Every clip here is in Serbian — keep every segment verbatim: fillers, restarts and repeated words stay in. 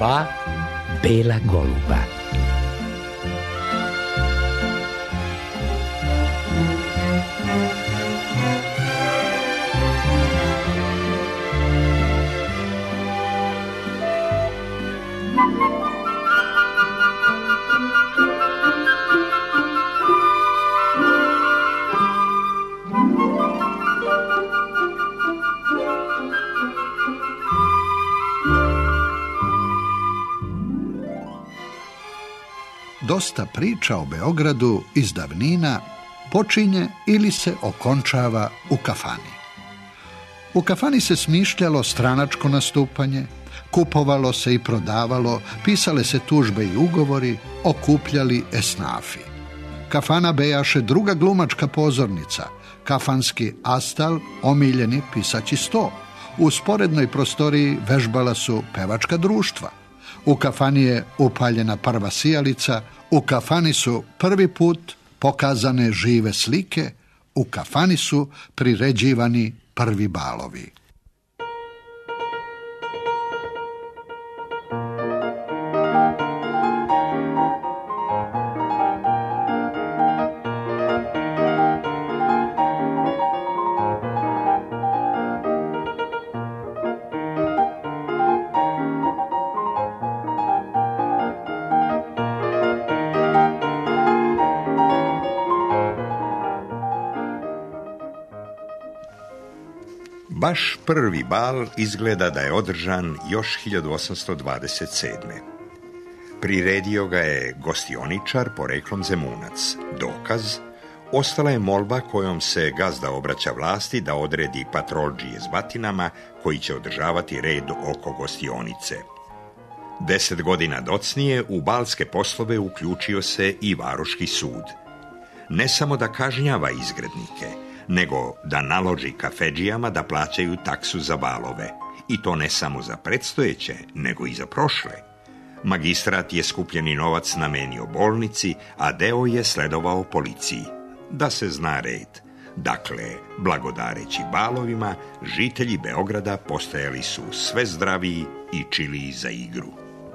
Dva bela goluba. Dosta priča o Beogradu iz davnina počinje ili se okončava u kafani. U kafani se smišljalo stranačko nastupanje, kupovalo se i prodavalo, pisale se tužbe i ugovori, okupljali esnafi. Kafana bejaše druga glumačka pozornica, kafanski astal, omiljeni pisaći sto. U sporednoj prostoriji vežbala su pevačka društva. U kafani je upaljena prva sijalica, u kafani su prvi put pokazane žive slike, u kafani su priređivani prvi balovi. Baš prvi bal izgleda da je održan još hiljadu osamsto dvadeset sedme. Priredio ga je gostioničar poreklom Zemunac. Dokaz, ostala je molba kojom se gazda obraća vlasti da odredi patroldžije s batinama koji će održavati red oko gostionice. Deset godina docnije u balske poslove uključio se i varoški sud. Ne samo da kažnjava izgrednike, nego da naloži kafedžijama da plaćaju taksu za balove. I to ne samo za predstojeće, nego i za prošle. Magistrat je skupljeni novac namenio bolnici, a deo je sledovao policiji. Da se zna red. Dakle, blagodareći balovima, žitelji Beograda postajali su sve zdraviji i čiliji za igru.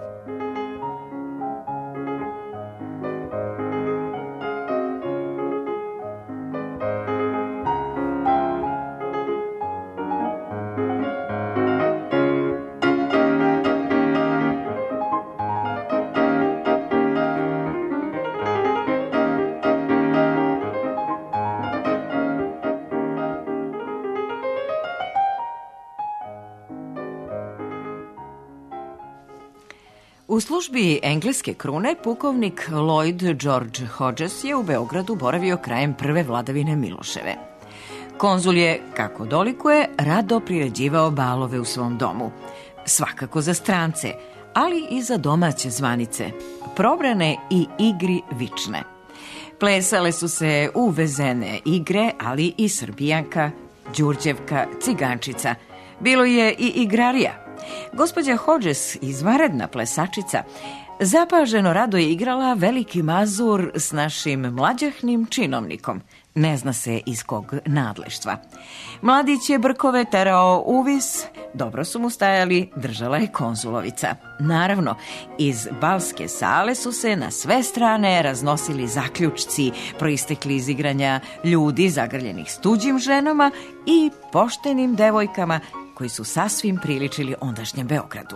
U službi engleske krune pukovnik Lloyd George Hodges je u Beogradu boravio krajem prve vladavine Miloševe. Konzul je, kako dolikuje, rado priređivao balove u svom domu. Svakako za strance, ali i za domaće zvanice, probrane i igri vične. Plesale su se uvezene igre, ali i Srbijanka, Đurđevka, Cigančica. Bilo je i igrarija. Gospođa Hodges, izvanredna plesačica, zapaženo rado je igrala veliki mazur s našim mlađahnim činovnikom. Ne zna se iz kog nadleštva. Mladić je brkove terao uvis, dobro su mu stajali, držala je konzulovica. Naravno, iz balske sale su se na sve strane raznosili zaključci, proistekli iz igranja ljudi zagrljenih s tuđim ženama i poštenim devojkama koji su sasvim priličili ondašnjem Beogradu.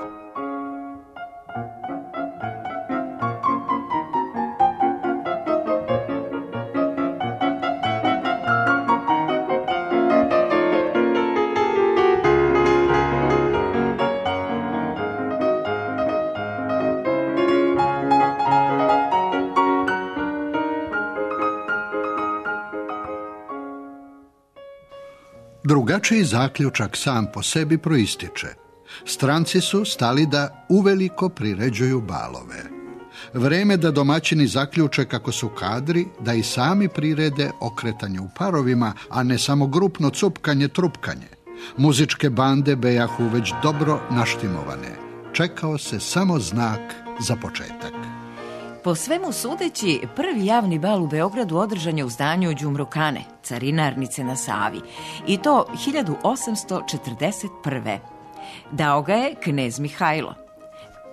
Drugačiji zaključak sam po sebi proističe. Stranci su stali da uveliko priređuju balove. Vreme da domaćini zaključe kako su kadri da i sami prirede okretanje u parovima, a ne samo grupno cupkanje, trupkanje. Muzičke bande bejahu već dobro naštimovane. Čekao se samo znak za početak. Po svemu sudeći, prvi javni bal u Beogradu održan je u zdanju Đumrukane, carinarnice na Savi, i to hiljadu osamsto četrdeset prve. Dao ga je knez Mihajlo.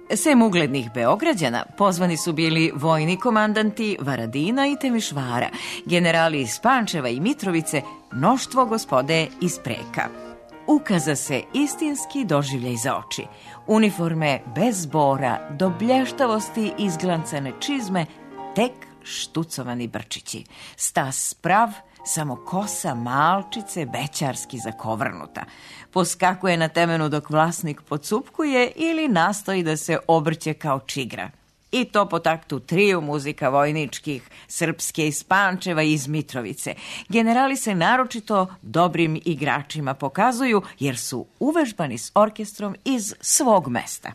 Sem uglednih Beograđana, pozvani su bili vojni komandanti Varadina i Temišvara, generali iz Pančeva i Mitrovice, mnoštvo gospode iz Preka. Ukaza se istinski doživljaj za oči. Uniforme bez bora, do blještavosti izglancane čizme, tek štucovani brčići. Stas prav, samo kosa malčice bećarski zakovrnuta. Poskakuje na temenu dok vlasnik pocupkuje ili nastoji da se obrće kao čigra. I to po taktu triju muzika vojničkih, srpske iz Pančeva i iz Mitrovice. Generali se naročito dobrim igračima pokazuju jer su uvežbani s orkestrom iz svog mesta.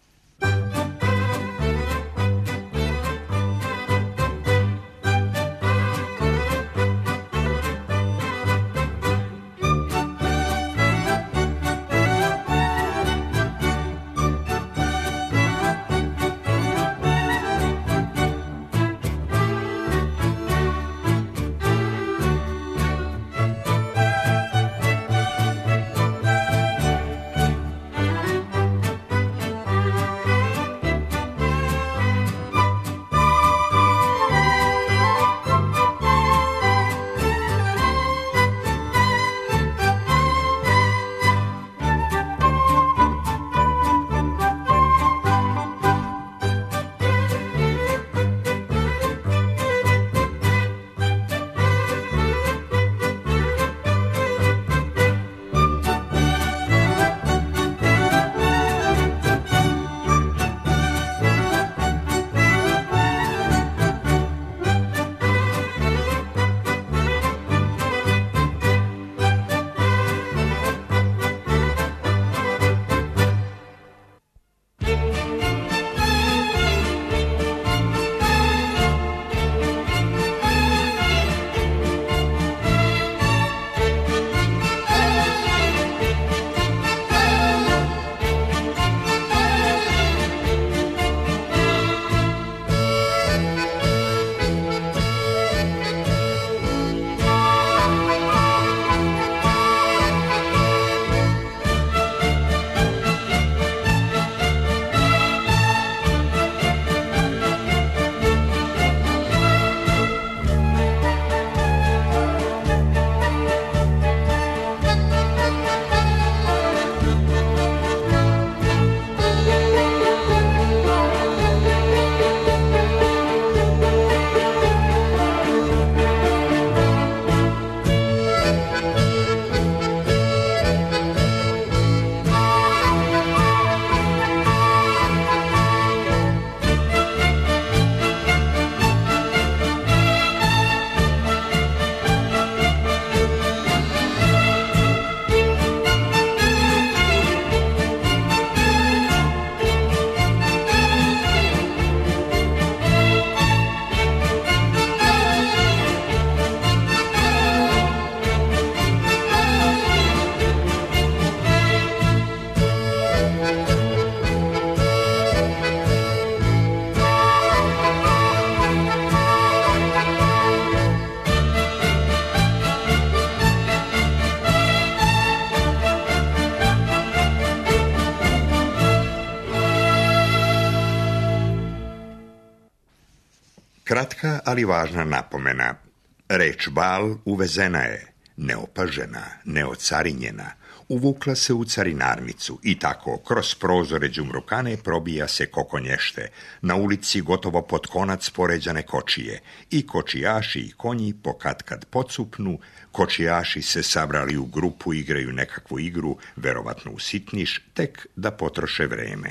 Kratka, ali važna napomena. Reč bal uvezena je, neopažena, neocarinjena, uvukla se u carinarnicu i tako kroz prozore đumrukane probija se kokonješte, na ulici gotovo pod konac poređane kočije, i kočijaši i konji pokatkad pocupnu, kočijaši se sabrali u grupu, igraju nekakvu igru, verovatno u sitniš, tek da potroše vreme.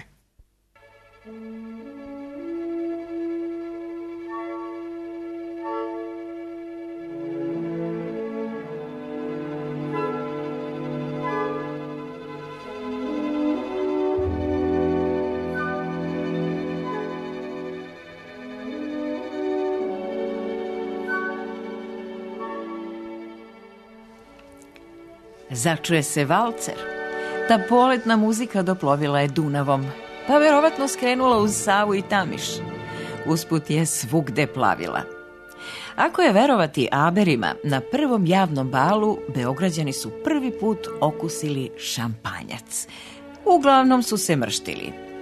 Začuje se valcer. Ta poletna muzika doplovila je Dunavom, pa verovatno skrenula uz Savu i Tamiš. Usput je svugde plavila. Ako je verovati Aberima, na prvom javnom balu Beograđani su prvi put okusili šampanjac. Uglavnom su se mrštili.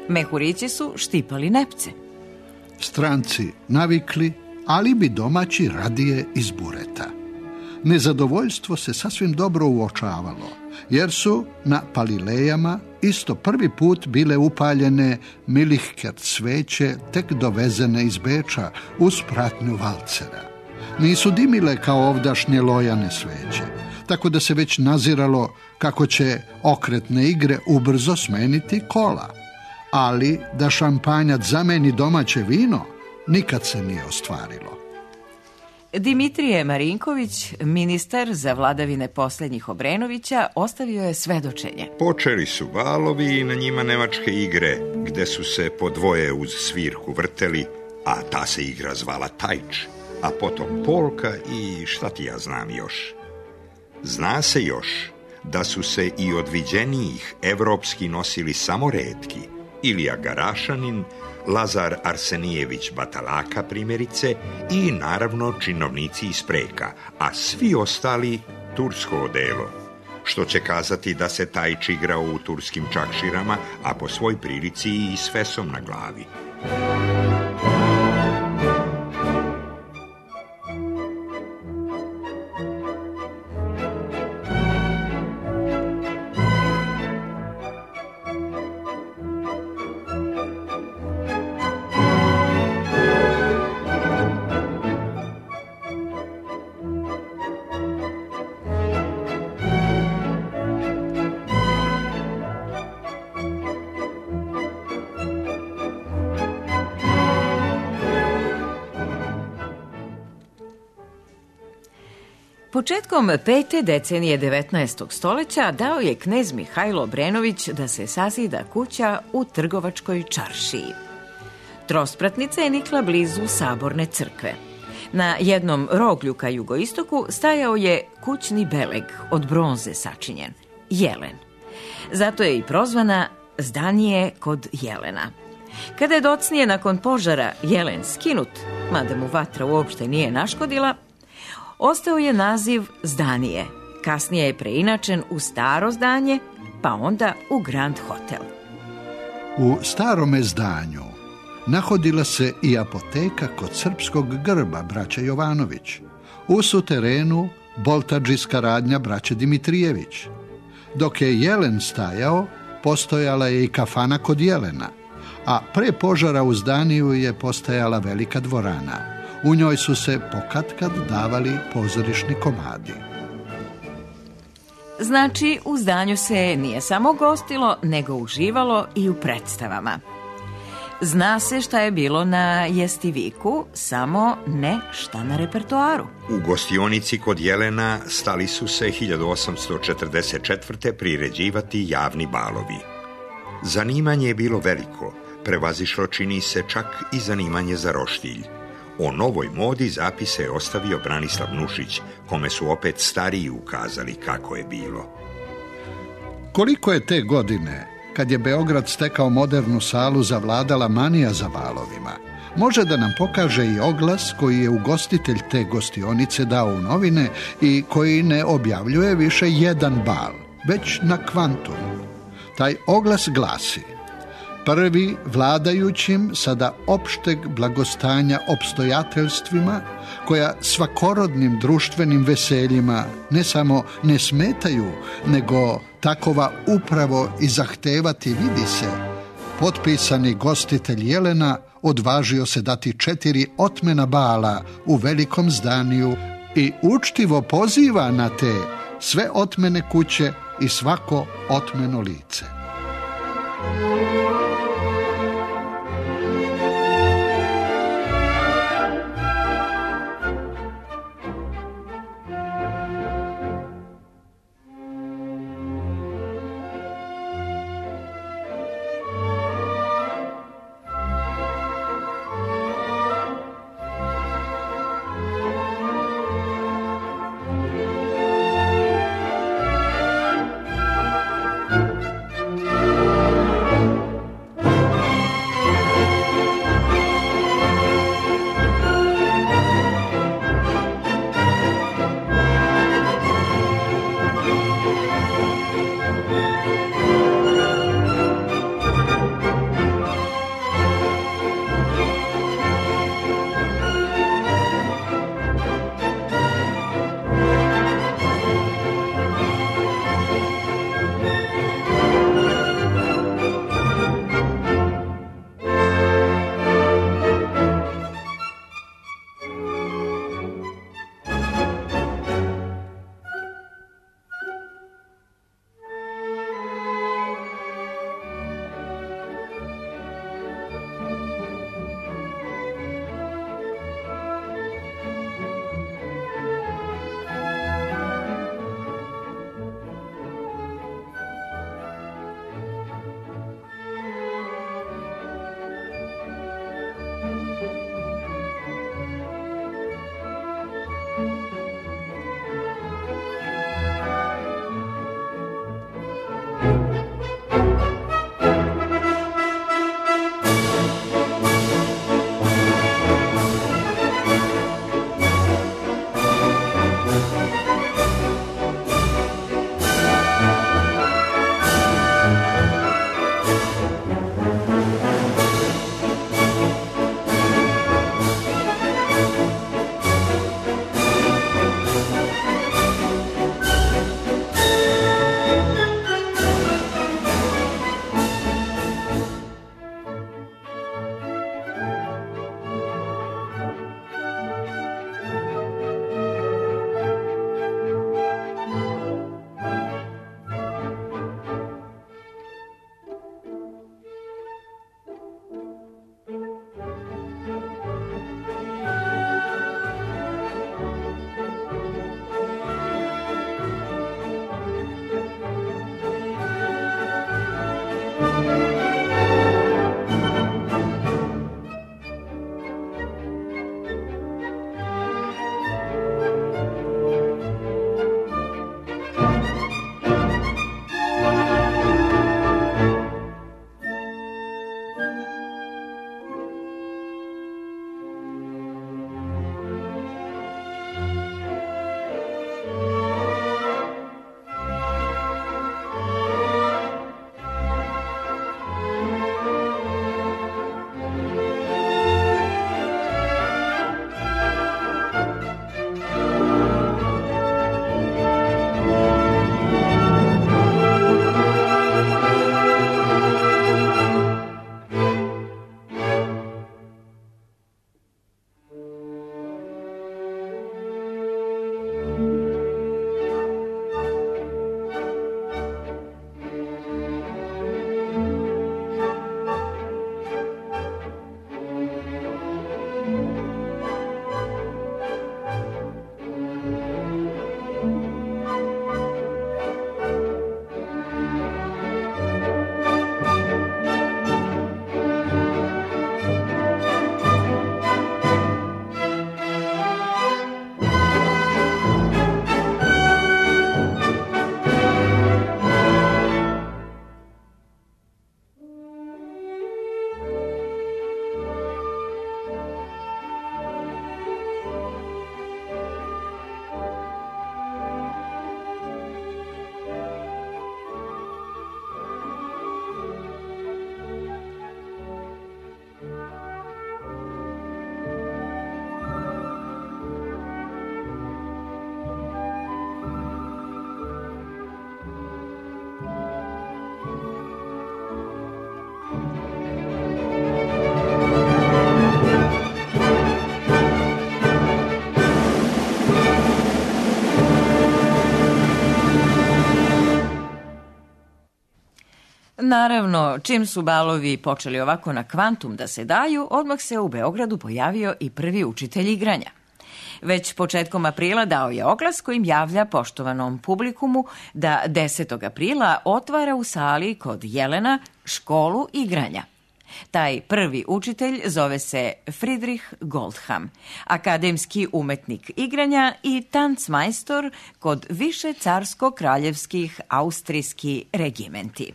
Mehurići su štipali nepce. Stranci navikli, ali bi domaći radije iz bureta. Nezadovoljstvo se sasvim dobro uočavalo, jer su na palilejama isto prvi put bile upaljene milihkert sveće tek dovezene iz Beča uz pratnju valcera. Nisu dimile kao ovdašnje lojane sveće, tako da se već naziralo kako će okretne igre ubrzo smeniti kola. Ali da šampanjac zameni domaće vino, nikad se nije ostvarilo. Dimitrije Marinković, ministar za vladavine posljednjih Obrenovića, ostavio je svedočenje. Počeli su balovi i na njima nemačke igre, gde su se po dvoje uz svirku vrteli, a ta se igra zvala tajč, a potom polka i šta ti ja znam još. Zna se još da su se i od viđenijih evropski nosili samo retki, Ilija Garašanin, Lazar Arsenijević Batalaka primjerice i naravno činovnici iz Preka, a svi ostali tursko odelo, što će kazati da se tajč igrao u turskim čakširama, a po svoj prilici i s fesom na glavi. Početkom pete decenije devetnaestog stoljeća dao je knez Mihajlo Obrenović da se sazida kuća u Trgovačkoj čaršiji. Trospratnica je nikla blizu Saborne crkve. Na jednom roglju ka jugoistoku stajao je kućni beleg od bronze sačinjen, jelen. Zato je i prozvana zdanje kod jelena. Kada je docnije nakon požara jelen skinut, mada mu vatra uopšte nije naškodila, ostao je naziv zdanije. Kasnije je preinačen u staro zdanje, pa onda u Grand Hotel. U starome zdanju nahodila se i apoteka kod srpskog grba braće Jovanović. U suterenu boltadžijska radnja braće Dimitrijević. Dok je jelen stajao, postojala je i kafana kod jelena, a pre požara u zdaniju je postajala velika dvorana. U njoj su se pokatkad davali pozorišni komadi. Znači, u zdanju se nije samo gostilo, nego uživalo i u predstavama. Zna se šta je bilo na jestiviku, samo ne šta na repertoaru. U gostionici kod jelena stali su se hiljadu osamsto četrdeset četvrte priređivati javni balovi. Zanimanje je bilo veliko, prevazišlo čini se čak i zanimanje za roštilj. O novoj modi zapise je ostavio Branislav Nušić, kome su opet stariji ukazali kako je bilo. Koliko je te godine, kad je Beograd stekao modernu salu, zavladala manija za balovima, može da nam pokaže i oglas koji je ugostitelj te gostionice dao u novine i koji ne objavljuje više jedan bal, već na kvantum. Taj oglas glasi: prvi vladajućim sada opšteg blagostanja opstojateljstvima, koja svakorodnim društvenim veseljima ne samo ne smetaju, nego takova upravo i zahtevati vidi se, potpisani gostitelj jelena odvažio se dati četiri otmena bala u velikom zdaniju i učtivo poziva na te sve otmene kuće i svako otmeno lice. Naravno, čim su balovi počeli ovako na kvantum da se daju, odmah se u Beogradu pojavio i prvi učitelj igranja. Već početkom aprila dao je oglas kojim javlja poštovanom publikumu da desetog aprila otvara u sali kod Jelena školu igranja. Taj prvi učitelj zove se Friedrich Goldham, akademski umetnik igranja i tancmajstor kod više carsko-kraljevskih austrijski regimenti.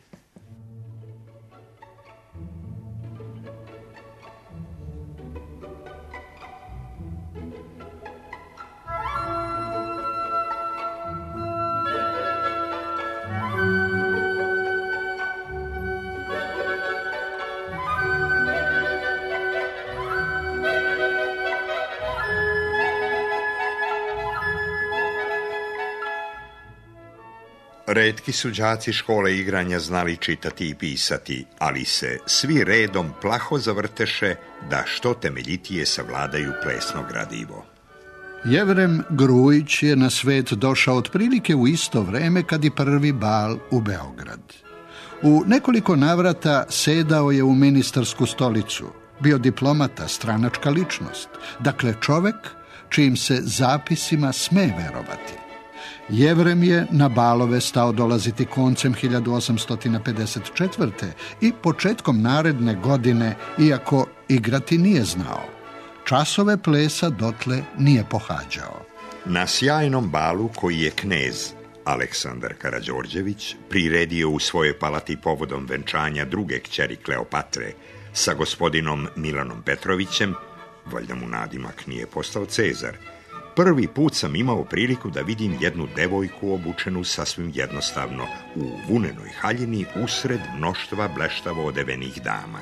Retki su đaci škole igranja znali čitati i pisati, ali se svi redom plaho zavrteše da što temeljitije savladaju plesno gradivo. Jevrem Grujić je na svet došao otprilike u isto vreme kad i prvi bal u Beograd. U nekoliko navrata sedao je u ministarsku stolicu, bio diplomata, stranačka ličnost, dakle čovek čijim se zapisima sme verovati. Jevrem je na balove stao dolaziti koncem hiljadu osamsto pedeset četvrte. i početkom naredne godine, iako igrati nije znao. Časove plesa dotle nije pohađao. Na sjajnom balu koji je knez Aleksandar Karađorđević priredio u svojoj palati povodom venčanja druge kćeri Kleopatre sa gospodinom Milanom Petrovićem, valjda mu nadimak nije postao Cezar, prvi put sam imao priliku da vidim jednu devojku obučenu sasvim jednostavno u vunenoj haljini usred mnoštva bleštavo odevenih dama.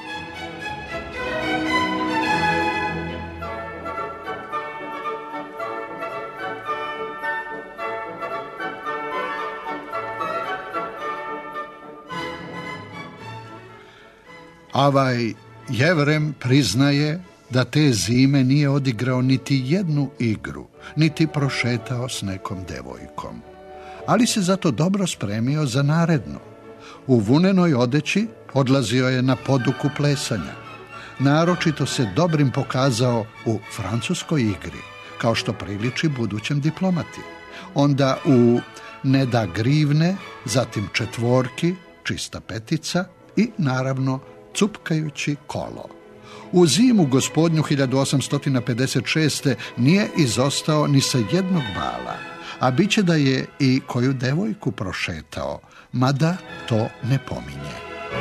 Avaj Jevrem priznaje da te zime nije odigrao niti jednu igru, niti prošetao s nekom devojkom. Ali se zato dobro spremio za narednu. U vunenoj odeći odlazio je na poduku plesanja. Naročito se dobrim pokazao u francuskoj igri, kao što priliči budućem diplomati. Onda u Ne da grivne, zatim četvorki, čista petica i naravno cupkajući kolo. U zimu gospodnju hiljadu osamsto pedeset šeste. nije izostao ni sa jednog bala, a bit će da je i koju devojku prošetao, mada to ne pominje.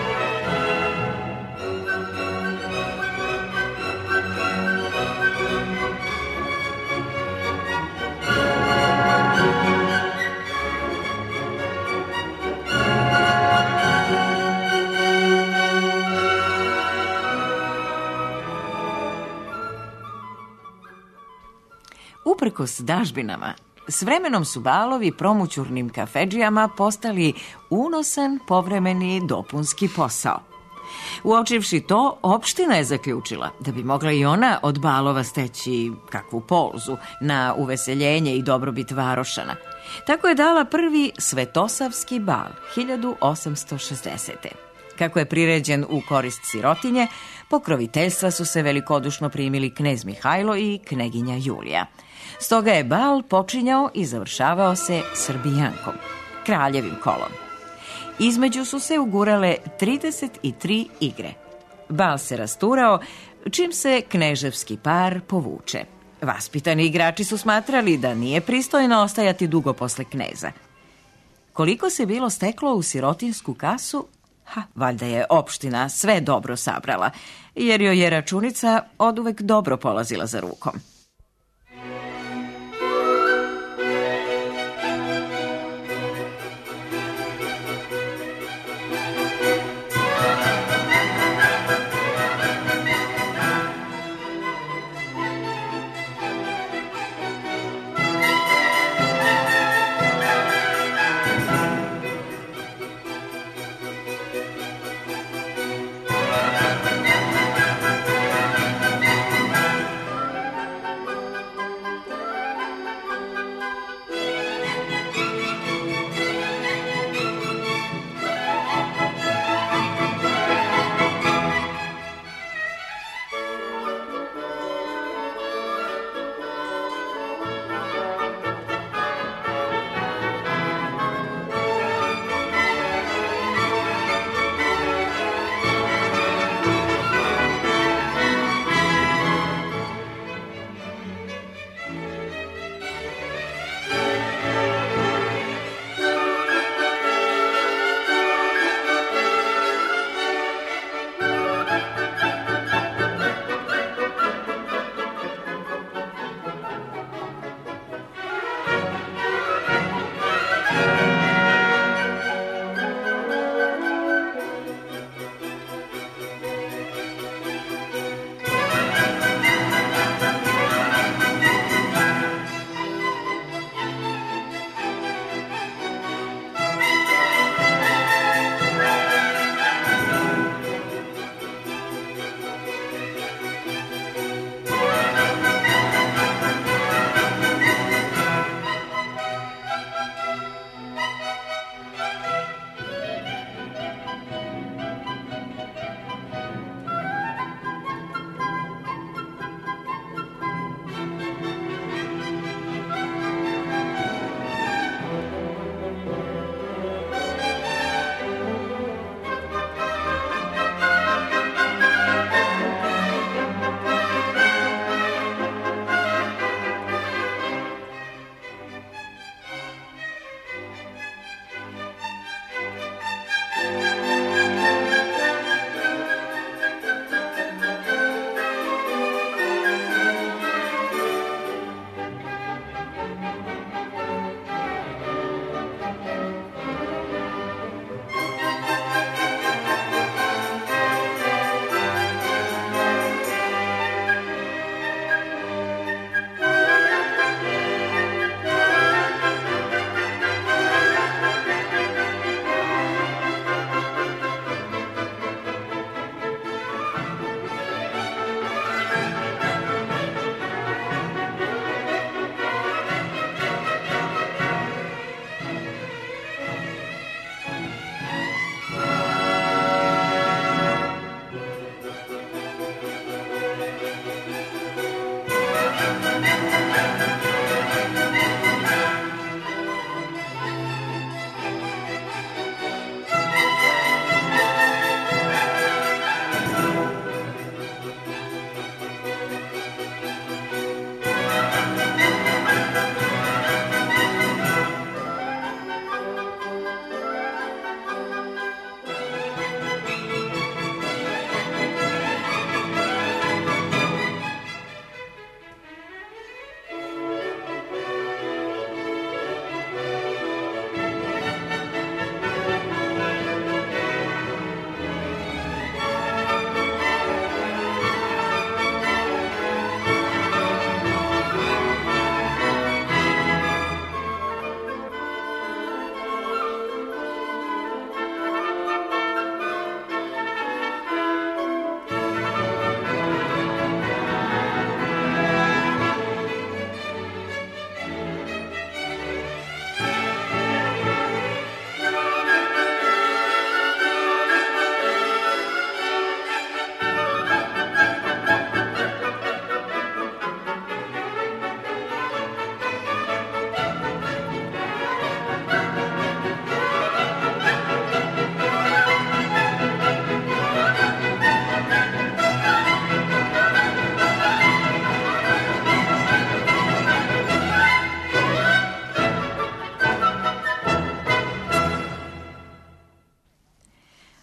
Uprkos dažbinama, s vremenom su balovi promućurnim kafedžijama postali unosan povremeni dopunski posao. Uočivši to, opština je zaključila da bi mogla i ona od balova steći kakvu polzu na uveseljenje i dobrobit varošana. Tako je dala prvi Svetosavski bal hiljadu osamsto šezdesete. Kako je priređen u korist sirotinje, pokroviteljstva su se velikodušno primili knez Mihajlo i kneginja Julija. Stoga je bal počinjao i završavao se Srbijankom, kraljevim kolom. Između su se ugurale trideset tri igre. Bal se rasturao, čim se kneževski par povuče. Vaspitani igrači su smatrali da nije pristojno ostajati dugo posle kneza. Koliko se bilo steklo u sirotinsku kasu, ha, valjda je opština sve dobro sabrala, jer joj je računica oduvek dobro polazila za rukom.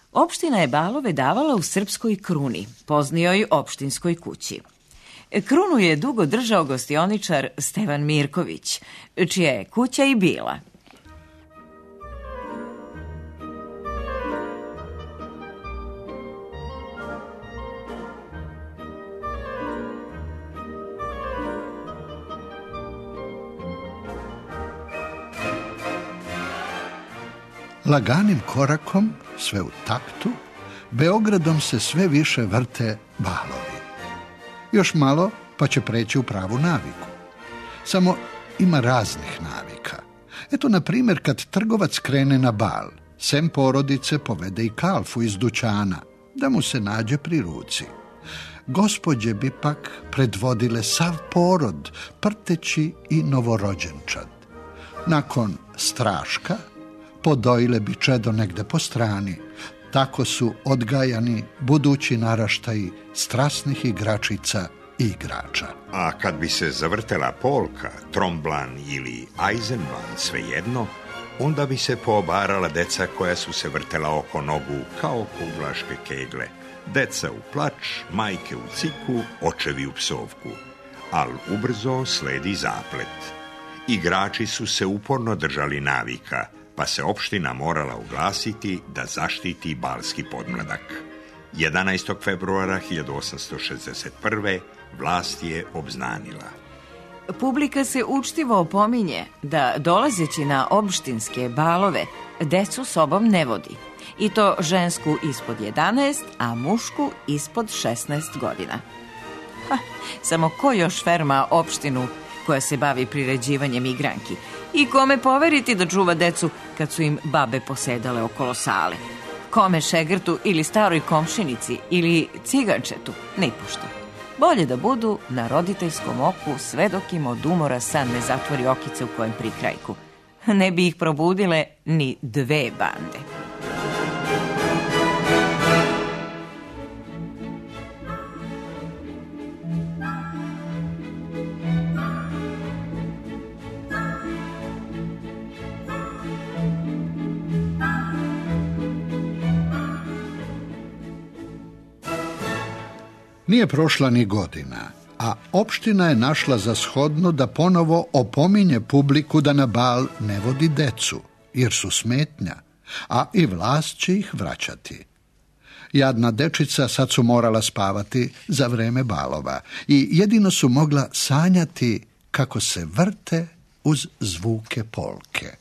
Opština je balove davala u srpskoj kruni, poznijoj opštinskoj kući. Krunu je dugo držao gostioničar Stevan Mirković, čija je kuća i bila. Laganim korakom, sve u taktu, Beogradom se sve više vrte balovi. Još malo pa će preći u pravu naviku. Samo ima raznih navika. Eto, na primjer, kad trgovac krene na bal, sem porodice povede i kalfu iz dućana, da mu se nađe pri ruci. Gospođe bi pak predvodile sav porod, prteći i novorođenčad. Nakon straška, podojile bi čedo negde po strani. Tako su odgajani budući naraštaji strasnih igračica i igrača. A kad bi se zavrtela polka, tromblan ili ajzenban, svejedno, onda bi se poobarala deca koja su se vrtela oko nogu kao kuglaške kegle. Deca u plač, majke u ciku, očevi u psovku. Al ubrzo sledi zaplet. Igrači su se uporno držali navika, pa se opština morala uglasiti da zaštiti balski podmladak. jedanaestog februara hiljadu osamsto šezdeset prve. vlast je obznanila. Publika se učtivo opominje da, dolazeći na opštinske balove, decu sobom ne vodi. I to žensku ispod jedanaest, a mušku ispod šesnaest godina. Ha, samo ko još ferma opštinu koja se bavi priređivanjem igranki? I kome poveriti da čuva decu kad su im babe posedale okolo sale? Kome šegrtu ili staroj komšinici ili cigančetu? Nipošto. Bolje da budu na roditeljskom oku sve dok im od umora san ne zatvori okice u kojem prikrajku. Ne bi ih probudile ni dve bande. Nije prošla ni godina, a opština je našla za shodno da ponovo opominje publiku da na bal ne vodi decu, jer su smetnja, a i vlast će ih vraćati. Jadna dečica sad su morala spavati za vreme balova i jedino su mogla sanjati kako se vrte uz zvuke polke.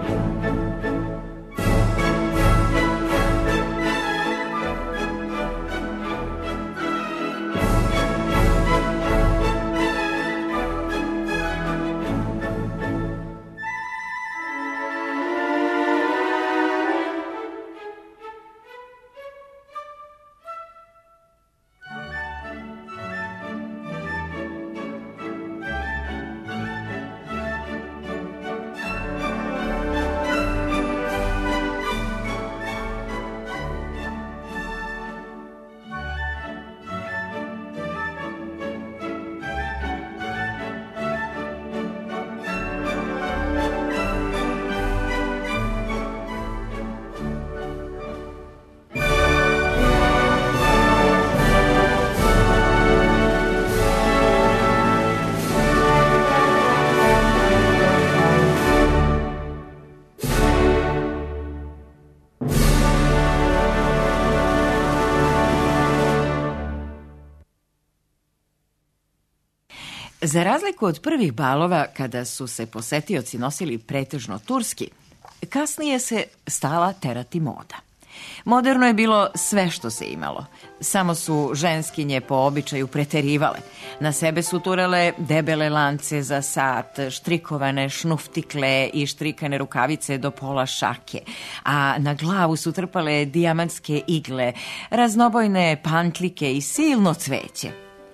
Za razliku od prvih balova, kada su se posetioci nosili pretežno turski, kasnije se stala terati moda. Moderno je bilo sve što se imalo. Samo su ženskinje po običaju preterivale. Na sebe su turale debele lance za sat, štrikovane šnuftikle i štrikane rukavice do pola šake, a na glavu su trpale dijamantske igle, raznobojne pantlike i silno cveće.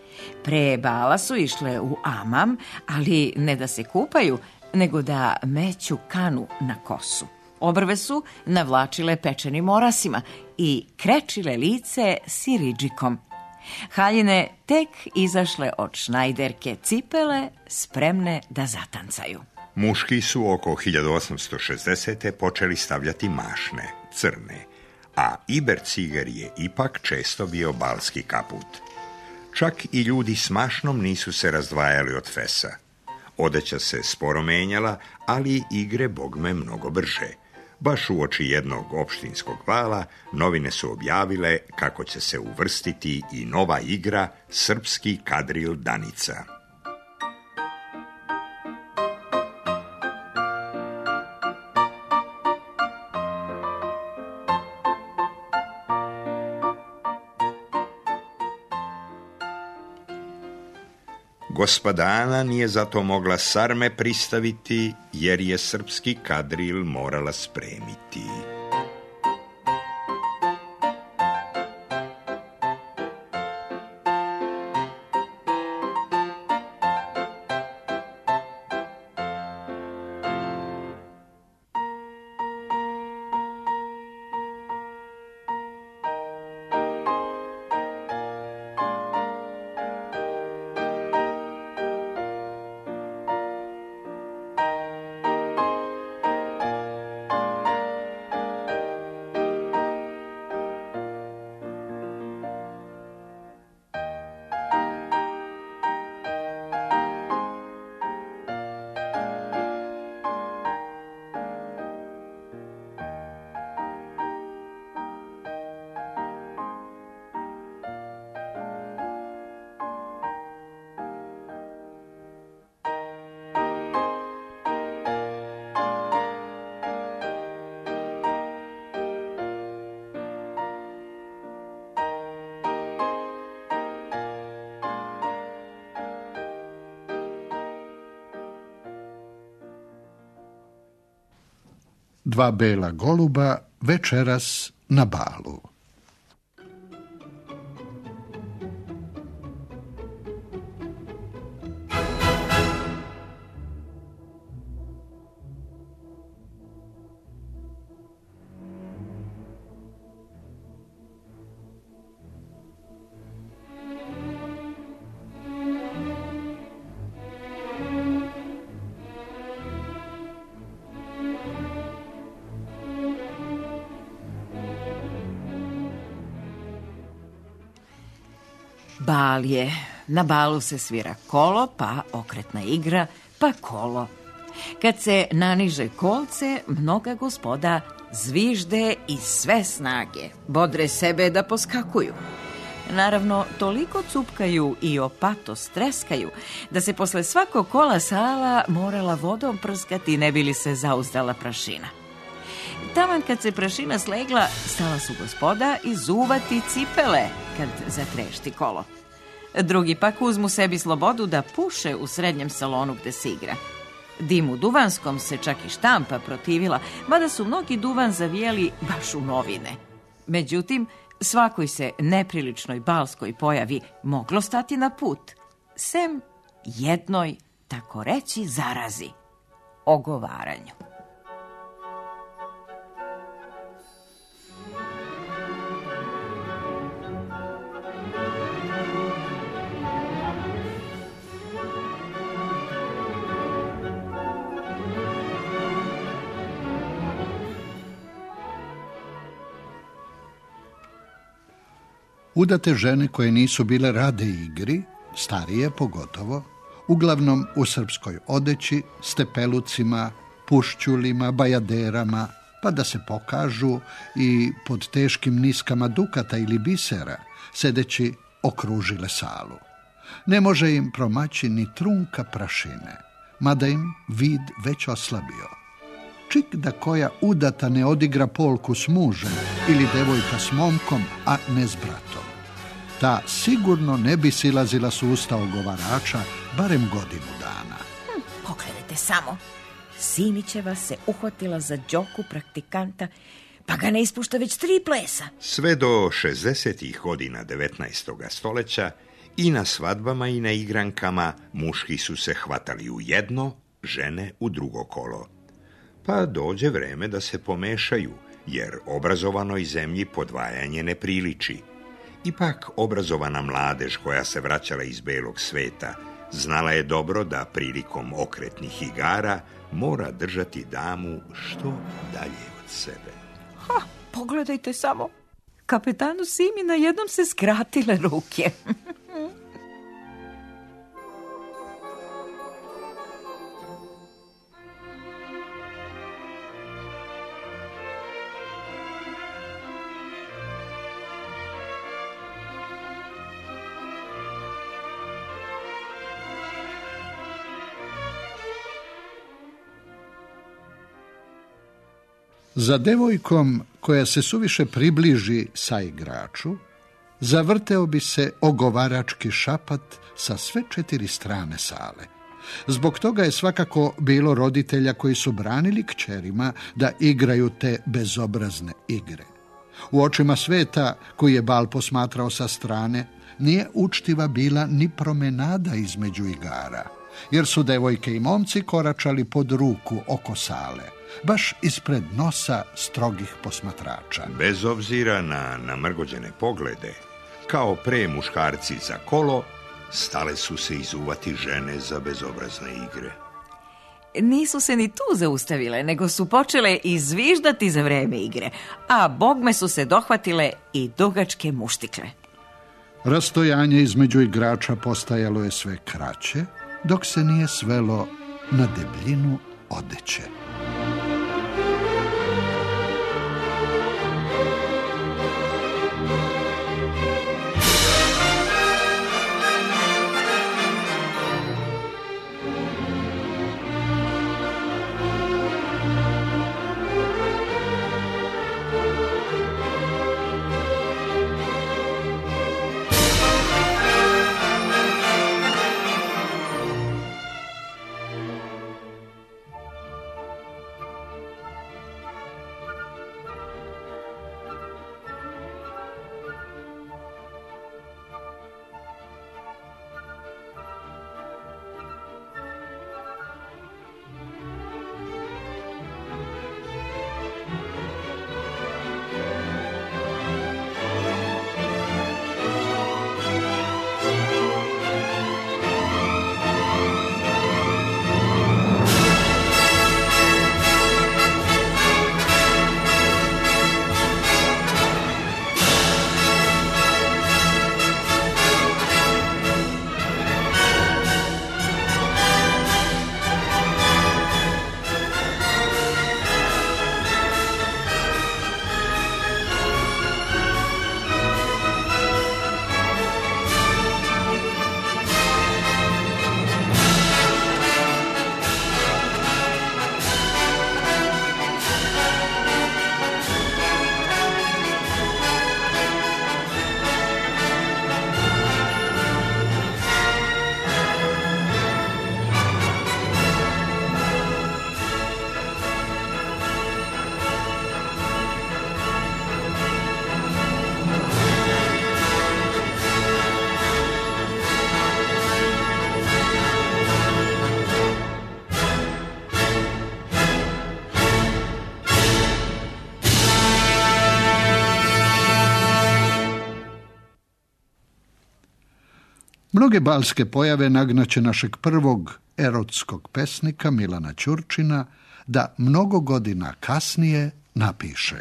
Pre bala su išle u amam, ali ne da se kupaju, nego da meću kanu na kosu. Obrve su navlačile pečenim orasima i krečile lice siridžikom. Haljine tek izašle od šnajderke cipele, spremne da zatancaju. Muški su oko hiljadu osamsto šezdesete. počeli stavljati mašne, crne, a iberciger je ipak često bio balski kaput. Čak i ljudi s mašnom nisu se razdvajali od fesa. Odeća se sporo menjala, ali igre bogme mnogo brže. Baš uoči jednog opštinskog bala novine su objavile kako će se uvrstiti i nova igra Srpski kadril Danica. Gospodana nije zato mogla sarme pristaviti, jer je srpski kadril morala spremiti. Dva bela goluba večeras na balu. Bal je. Na balu se svira kolo, pa okretna igra, pa kolo. Kad se naniže kolce, mnoga gospoda zvižde iz sve snage, bodre sebe da poskakuju. Naravno, toliko cupkaju i opato streskaju da se posle svakog kola sala morala vodom prskati ne bi li se zauzdala prašina. Taman kad se prašina slegla, stala su gospoda izuvati cipele kad zatrešti kolo. Drugi pak uzmu sebi slobodu da puše u srednjem salonu gde se igra. Dimu duvanskom se čak i štampa protivila, mada su mnogi duvan zavijeli baš u novine. Međutim, svakoj se nepriličnoj balskoj pojavi moglo stati na put, sem jednoj, tako reći, zarazi, ogovaranju. Udate žene koje nisu bile rade igri, starije pogotovo, uglavnom u srpskoj odeći, stepelucima, pušćulima, bajaderama, pa da se pokažu i pod teškim niskama dukata ili bisera, sedeći okružile salu. Ne može im promaći ni trunka prašine, mada im vid već oslabio. Čik da koja udata ne odigra polku s mužem ili devojka s momkom, a ne s bratom. Ta sigurno ne bi silazila s usta ogovarača barem godinu dana. Hm, pogledajte samo. Simićeva se uhvatila za đoku praktikanta, pa ga ne ispušta već tri plesa. Sve do šezdesetih godina devetnaestog stoleća i na svadbama i na igrankama muški su se hvatali u jedno, žene u drugo kolo. Pa dođe vreme da se pomešaju, jer obrazovanoj zemlji podvajanje ne priliči. Ipak obrazovana mladež koja se vraćala iz belog sveta znala je dobro da prilikom okretnih igara mora držati damu što dalje od sebe. Ha, pogledajte samo. Kapetanu Simi na jednom se skratile ruke. Za devojkom koja se suviše približi sa igraču, zavrteo bi se ogovarački šapat sa sve četiri strane sale. Zbog toga je svakako bilo roditelja koji su branili kćerima da igraju te bezobrazne igre. U očima sveta, koji je bal posmatrao sa strane, nije učtiva bila ni promenada između igara, jer su devojke i momci koračali pod ruku oko sale, baš ispred nosa strogih posmatrača. Bez obzira na namrgođene poglede, kao pre muškarci za kolo, stale su se izuvati žene za bezobrazne igre. Nisu se ni tu zaustavile, nego su počele izviždati za vreme igre, a bogme su se dohvatile i dugačke muštikle. Rastojanje između igrača postajalo je sve kraće, dok se nije svelo na debljinu odeće. Mnoge balske pojave nagnaće našeg prvog erotskog pesnika Milana Ćurčina da mnogo godina kasnije napiše: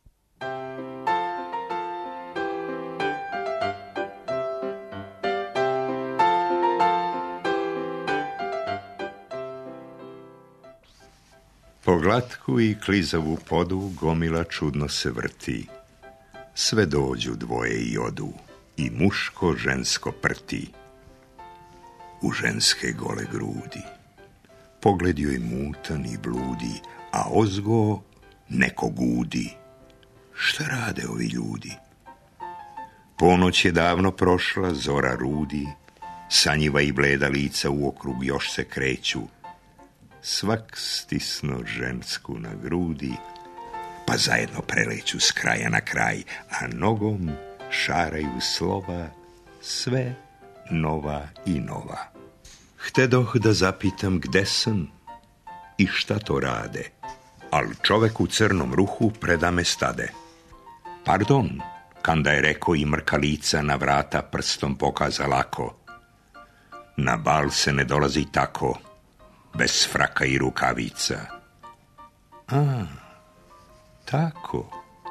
Po glatku i klizavu podu gomila čudno se vrti, sve dođu dvoje i odu, i muško žensko prti u ženske gole grudi. Pogled joj mutan i bludi, a ozgo neko gudi. Šta rade ovi ljudi? Ponoć je davno prošla, zora rudi, sanjiva i bleda lica u okrug još se kreću. Svak stisno žensku na grudi, pa zajedno preleću s kraja na kraj, a nogom šaraju slova, sve nova i nova. Htedoh da zapitam gde sam i šta to rade, al čovek u crnom ruhu preda me stade. Pardon, kanda je reko i mrka lica na vrata prstom pokaza lako. Na bal se ne dolazi tako, bez fraka i rukavica. A, tako.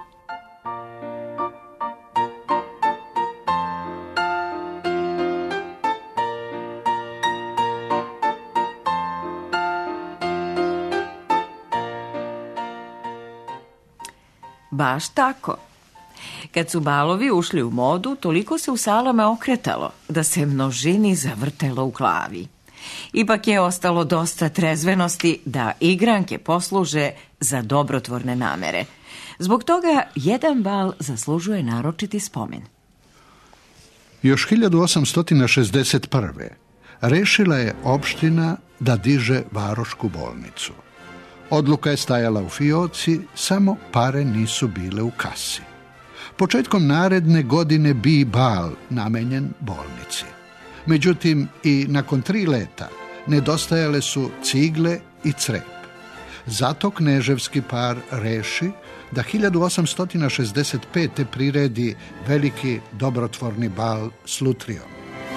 Baš tako. Kad su balovi ušli u modu, toliko se u salama okretalo da se množini zavrtelo u glavi. Ipak je ostalo dosta trezvenosti da igranke posluže za dobrotvorne namere. Zbog toga jedan bal zaslužuje naročiti spomen. Još hiljadu osamsto šezdeset prve. rešila je opština da diže varošku bolnicu. Odluka je stajala u fioci, samo pare nisu bile u kasi. Početkom naredne godine bi bal namenjen bolnici. Međutim, i nakon tri leta nedostajale su cigle i crep. Zato kneževski par reši da hiljadu osamsto šezdeset pete priredi veliki dobrotvorni bal s lutrijom.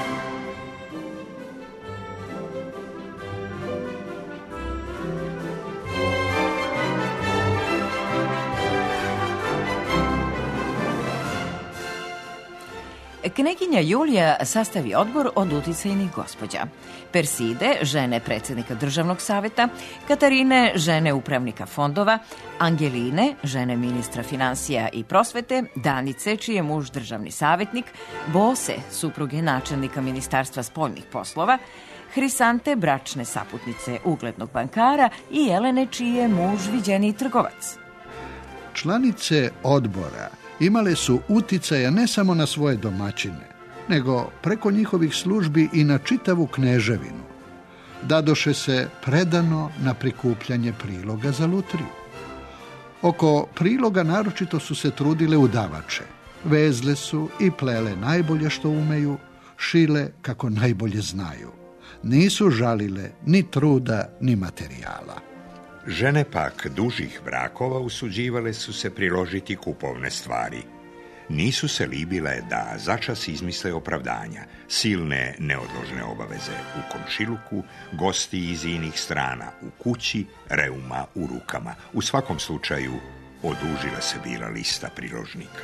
Kneginja Julija sastavi odbor od uticajnih gospođa. Perside, žene predsjednika državnog saveta, Katarine, žene upravnika fondova, Angeline, žene ministra financija i prosvete, Danice, čiji je muž državni savjetnik, Bose, supruge načelnika ministarstva spoljnih poslova, Hrisante, bračne saputnice uglednog bankara i Jelene, čiji je muž viđeni trgovac. Članice odbora imale su uticaja ne samo na svoje domaćine, nego preko njihovih službi i na čitavu kneževinu. Dadoše se predano na prikupljanje priloga za lutriju. Oko priloga naročito su se trudile udavače. Vezle su i plele najbolje što umeju, šile kako najbolje znaju. Nisu žalile ni truda, ni materijala. Žene pak dužih brakova usuđivale su se priložiti kupovne stvari. Nisu se libile da začas izmisle opravdanja, silne neodložne obaveze u komšiluku, gosti iz inih strana u kući, reuma u rukama. U svakom slučaju odužila se bila lista priložnika.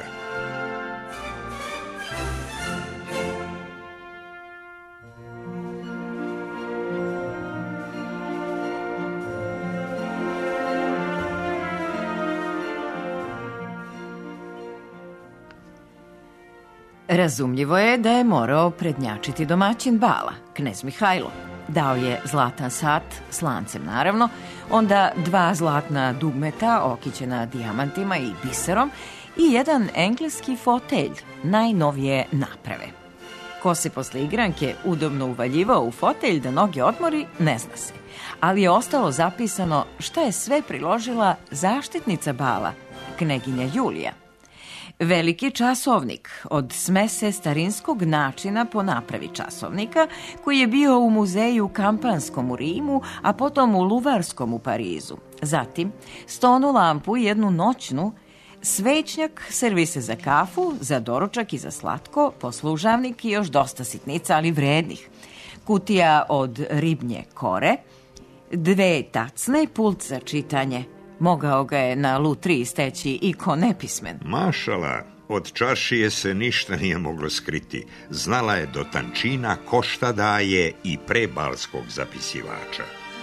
Razumljivo je da je morao prednjačiti domaćin bala, knez Mihajlo. Dao je zlatan sat, s lancem naravno, onda dva zlatna dugmeta okićena dijamantima i biserom i jedan engleski fotelj najnovije naprave. Ko se posle igranke udobno uvaljivao u fotelj da noge odmori, ne zna se. Ali je ostalo zapisano šta je sve priložila zaštitnica bala, kneginja Julija. Veliki časovnik od smese starinskog načina po napravi časovnika, koji je bio u muzeju Kampanskom u Rimu, a potom u Luvarskom u Parizu. Zatim, stonu lampu i jednu noćnu svećnjak, servise za kafu, za doručak i za slatko, poslužavnik i još dosta sitnica, ali vrednih. Kutija od ribnje kore, dve tacne, pult za čitanje. Mogao ga je na lutriji steći i ko nepismen. Mašala, od čaršije se ništa nije moglo skriti. Znala je do tančina ko šta daje i pre balskog zapisivača.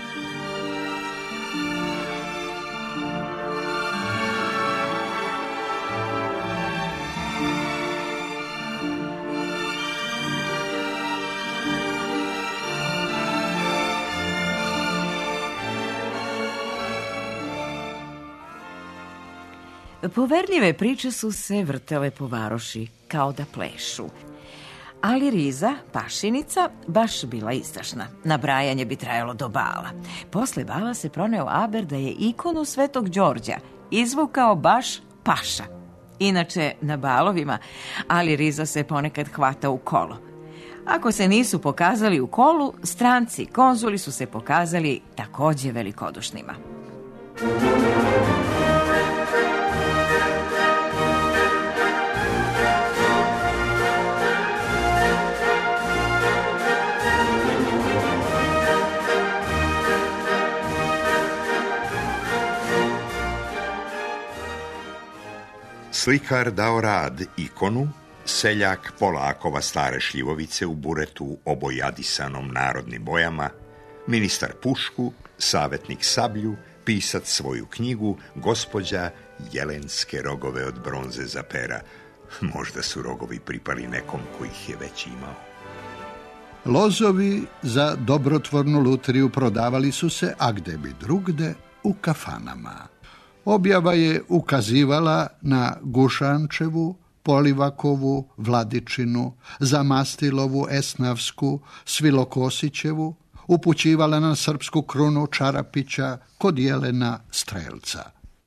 Poverljive priče su se vrtele po varoši, kao da plešu. Ali Riza, pašinica, baš bila izdašna. Nabrajanje bi trajalo do bala. Posle bala se proneo Aber da je ikonu Svetog Đorđa izvukao baš paša. Inače, na balovima, Ali Riza se ponekad hvata u kolo. Ako se nisu pokazali u kolu, stranci, konzuli su se pokazali takođe velikodušnima. Slikar dao rad ikonu, seljak polakova stare šljivovice u buretu obojadisanom narodnim bojama, ministar pušku, savjetnik sablju, pisac svoju knjigu, gospođa jelenske rogove od bronze za pera. Možda su rogovi pripali nekom koji ih je već imao. Lozovi za dobrotvornu lutriju prodavali su se, a gde bi drugde, u kafanama. Objava je ukazivala na Gušančevu, Polivakovu, Vladičinu, Zamastilovu, Esnavsku, Svilokosićevu, upućivala na srpsku krunu Čarapića kod Jelena Strelca.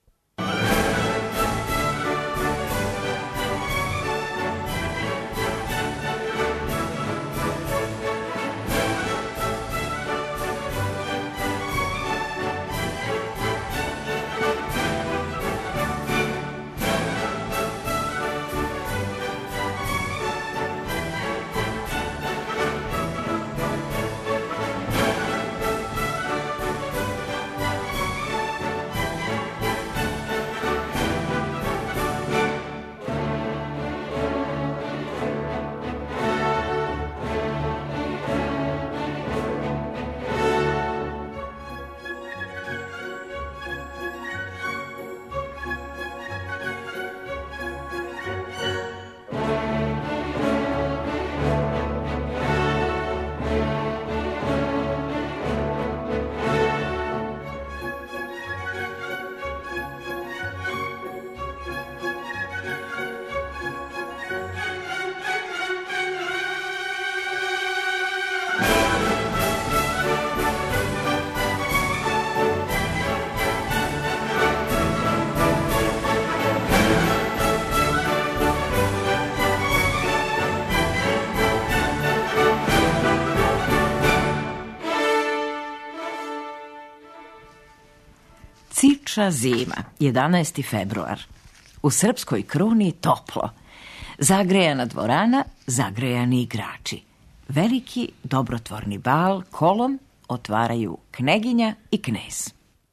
Ciča zima, jedanaesti februar. U srpskoj kruni toplo. Zagrejana dvorana, zagrejani igrači. Veliki dobrotvorni bal kolom otvaraju kneginja i knez.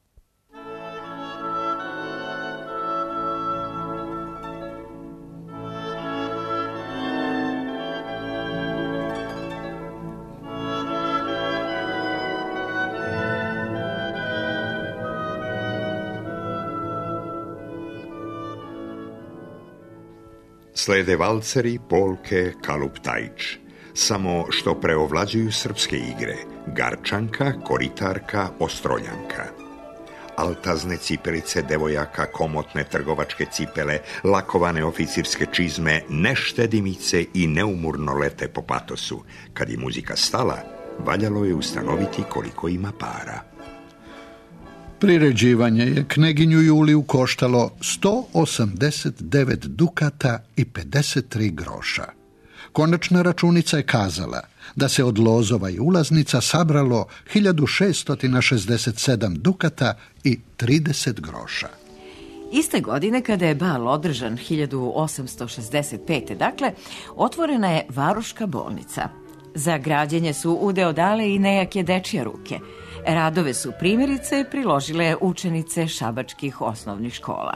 Slede valceri, polke, kaluptajč. Samo što preovlađuju srpske igre, garčanka, koritarka, ostroljanka. Altazne cipelice devojaka, komotne trgovačke cipele, lakovane oficirske čizme, neštedimice i neumurno lete po patosu. Kad je muzika stala, valjalo je ustanoviti koliko ima para. Priređivanje je kneginju Juliju koštalo sto osamdeset devet dukata i pedeset tri groša. Konačna računica je kazala da se od lozova i ulaznica sabralo hiljadu šeststo šezdeset sedam dukata i trideset groša. Iste godine, kada je bal održan hiljadu osamsto šezdeset pete. dakle, otvorena je Varoška bolnica. Za građenje su udeo dale i nejake dečije ruke. Radove su primjerice priložile učenice šabačkih osnovnih škola.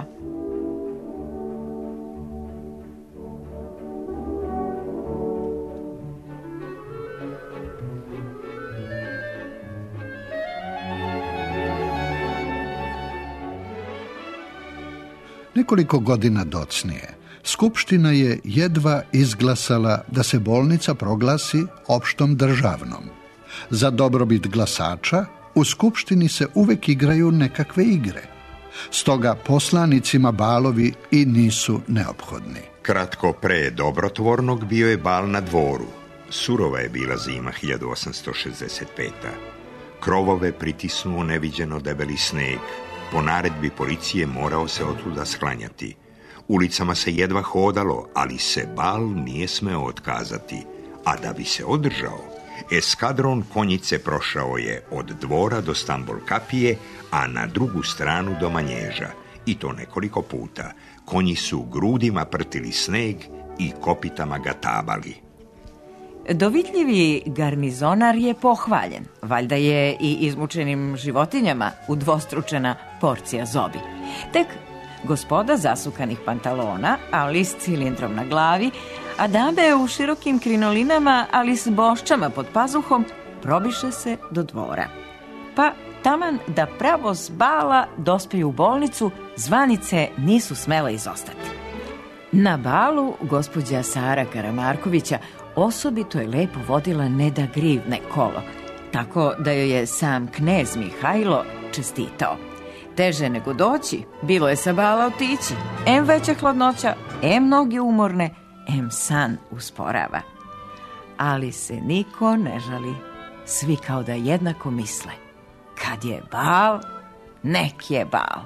Nekoliko godina docnije, Skupština je jedva izglasala da se bolnica proglasi opštom državnom. Za dobrobit glasača u Skupštini se uvek igraju nekakve igre. Stoga poslanicima balovi i nisu neophodni. Kratko pre dobrotvornog bio je bal na dvoru. Surova je bila zima hiljadu osamsto šezdeset pete. Krovove pritisnuo neviđeno debeli sneg. Po naredbi policije morao se otuda sklanjati. Ulicama se jedva hodalo, ali se bal nije smeo otkazati. A da bi se održao, eskadron konjice prošao je od dvora do Stambol kapije, a na drugu stranu do Manježa. I to nekoliko puta. Konji su grudima prtili sneg i kopitama ga tabali. Dovitljivi garnizonar je pohvaljen. Valjda je i izmučenim životinjama udvostručena porcija zobi. Tek gospoda zasukanih pantalona, ali s cilindrom na glavi, a dame u širokim krinolinama, ali s boščama pod pazuhom, probiše se do dvora. Pa taman da pravo s bala dospeju u bolnicu, zvanice nisu smele izostati. Na balu gospođa Sara Karamarkovića osobito je lepo vodila Neda Grivne kolo, tako da joj je sam knez Mihajlo čestitao. Teže nego doći, bilo je sa bala otići. Em veća hladnoća, em noge umorne, em san usporava. Ali se niko ne žali, svi kao da jednako misle. Kad je bal, nek je bal.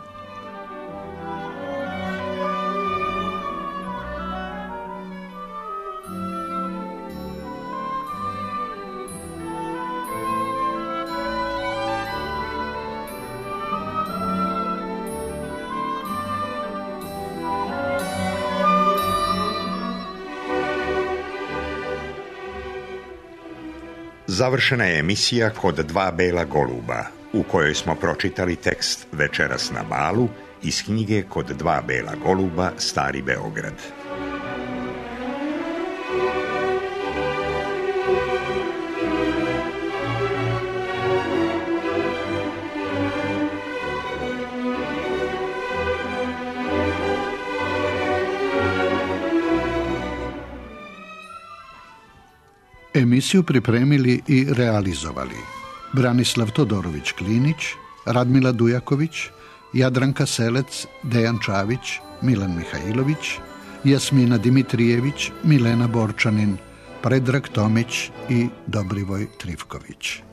Završena je emisija Kod dva bela goluba, u kojoj smo pročitali tekst Večeras na balu iz knjige Kod dva bela goluba, Stari Beograd. Emisiju pripremili i realizovali Branislav Todorović-Klinić, Radmila Dujaković, Jadranka Selec, Dejan Čavić, Milan Mihajlović, Jasmina Dimitrijević, Milena Borčanin, Predrag Tomić i Dobrivoj Trifković.